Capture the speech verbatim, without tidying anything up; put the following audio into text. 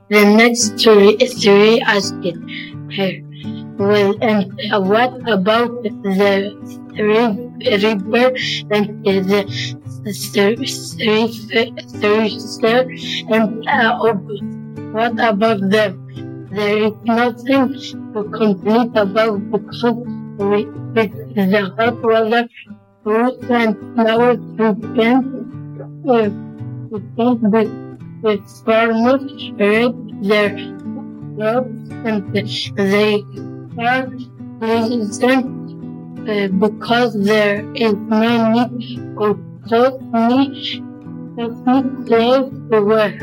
The next three, three asked her, well, and uh, what about the three river and the three sister and uh, opposite? What about them? There is nothing to complain about because we, with the hot weather, fruit and flowers we can uh, we can with, with farmers reap their crops and they are pleasant uh, because there is no need for costly, costly clothes to wear.